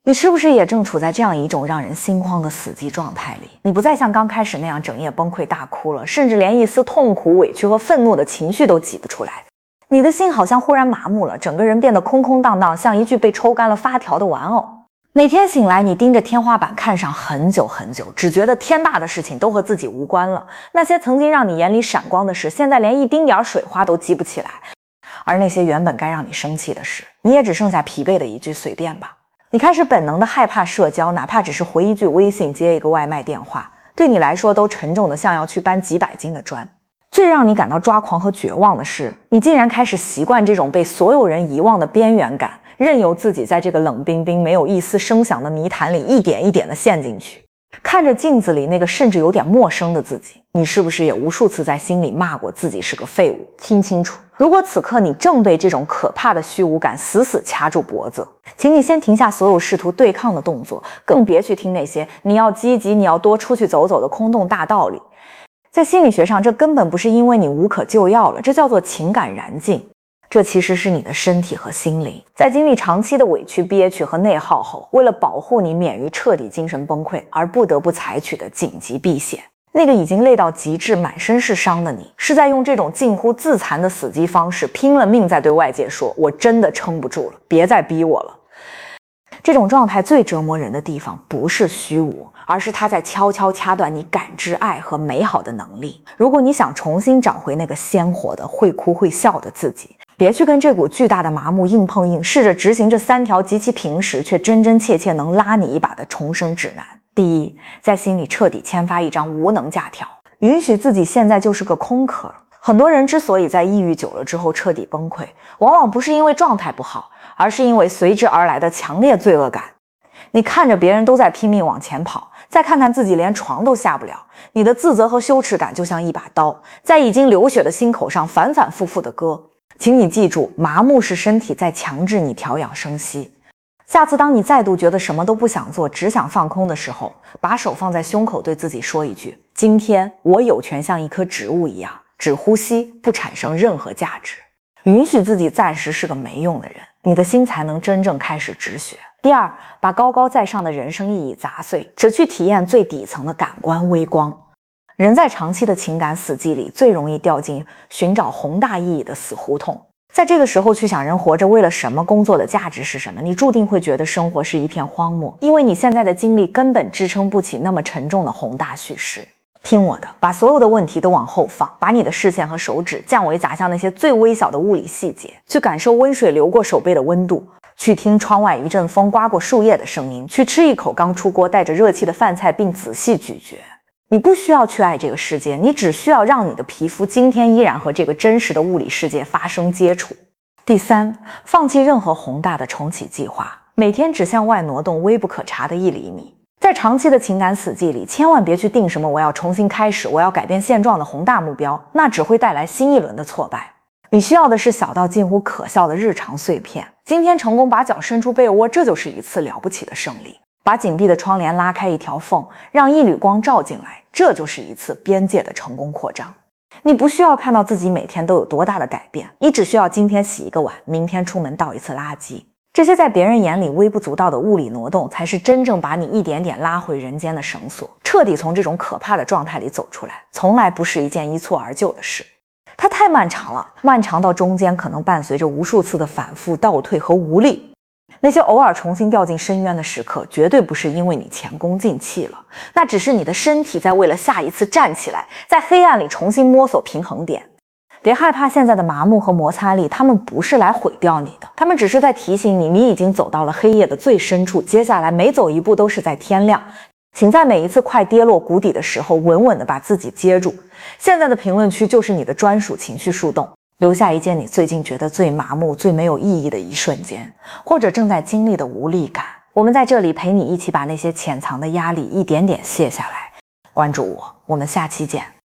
你是不是也正处在这样一种让人心慌的死寂状态里？你不再像刚开始那样整夜崩溃大哭了，甚至连一丝痛苦、委屈和愤怒的情绪都挤不出来。你的心好像忽然麻木了，整个人变得空空荡荡，像一具被抽干了发条的玩偶。每天醒来，你盯着天花板看上很久很久，只觉得天大的事情都和自己无关了。那些曾经让你眼里闪光的事，现在连一丁点水花都激不起来。而那些原本该让你生气的事，你也只剩下疲惫的一句随便吧。你开始本能的害怕社交，哪怕只是回一句微信，接一个外卖电话，对你来说都沉重的像要去搬几百斤的砖。最让你感到抓狂和绝望的是，你竟然开始习惯这种被所有人遗忘的边缘感，任由自己在这个冷冰冰没有一丝声响的泥潭里一点一点的陷进去。看着镜子里那个甚至有点陌生的自己，你是不是也无数次在心里骂过自己是个废物？听清楚，如果此刻你正被这种可怕的虚无感死死掐住脖子，请你先停下所有试图对抗的动作，更别去听那些你要积极、你要多出去走走的空洞大道理。在心理学上，这根本不是因为你无可救药了，这叫做情感燃尽。这其实是你的身体和心灵在经历长期的委屈、憋屈和内耗后，为了保护你免于彻底精神崩溃而不得不采取的紧急避险。那个已经累到极致、满身是伤的你，是在用这种近乎自残的死寂方式，拼了命在对外界说：“我真的撑不住了，别再逼我了。”这种状态最折磨人的地方，不是虚无，而是它在悄悄掐断你感知爱和美好的能力。如果你想重新找回那个鲜活的、会哭会笑的自己，别去跟这股巨大的麻木硬碰硬，试着执行这3条极其平实却真真切切能拉你一把的重生指南。第一，在心里彻底签发一张无能假条，允许自己现在就是个空壳。很多人之所以在抑郁久了之后彻底崩溃，往往不是因为状态不好，而是因为随之而来的强烈罪恶感。你看着别人都在拼命往前跑，再看看自己连床都下不了，你的自责和羞耻感就像一把刀，在已经流血的心口上反反复复的割。请你记住，麻木是身体在强制你调养生息。下次当你再度觉得什么都不想做，只想放空的时候，把手放在胸口，对自己说一句：今天我有权像一棵植物一样，只呼吸，不产生任何价值。允许自己暂时是个没用的人，你的心才能真正开始止血。第二，把高高在上的人生意义砸碎，只去体验最底层的感官微光。人在长期的情感死寂里，最容易掉进寻找宏大意义的死胡同。在这个时候去想人活着为了什么，工作的价值是什么，你注定会觉得生活是一片荒漠，因为你现在的经历根本支撑不起那么沉重的宏大叙事。听我的，把所有的问题都往后放，把你的视线和手指降为砸向那些最微小的物理细节，去感受温水流过手背的温度，去听窗外一阵风刮过树叶的声音，去吃一口刚出锅带着热气的饭菜，并仔细咀嚼。你不需要去爱这个世界，你只需要让你的皮肤今天依然和这个真实的物理世界发生接触。第三，放弃任何宏大的重启计划，每天只向外挪动微不可察的1厘米。在长期的情感死寂里，千万别去定什么我要重新开始，我要改变现状的宏大目标，那只会带来新一轮的挫败。你需要的是小到近乎可笑的日常碎片。今天成功把脚伸出被窝，这就是一次了不起的胜利。把紧闭的窗帘拉开一条缝，让一缕光照进来，这就是一次边界的成功扩张。你不需要看到自己每天都有多大的改变，你只需要今天洗一个碗，明天出门倒一次垃圾。这些在别人眼里微不足道的物理挪动，才是真正把你一点点拉回人间的绳索，彻底从这种可怕的状态里走出来，从来不是一件一蹴而就的事。它太漫长了，漫长到中间可能伴随着无数次的反复、倒退和无力。那些偶尔重新掉进深渊的时刻，绝对不是因为你前功尽弃了，那只是你的身体在为了下一次站起来，在黑暗里重新摸索平衡点。别害怕现在的麻木和摩擦力，他们不是来毁掉你的，他们只是在提醒你，你已经走到了黑夜的最深处，接下来每走一步都是在天亮。请在每一次快跌落谷底的时候，稳稳地把自己接住。现在的评论区就是你的专属情绪树洞，留下一件你最近觉得最麻木、最没有意义的一瞬间，或者正在经历的无力感。我们在这里陪你一起把那些潜藏的压力一点点卸下来。关注我，我们下期见。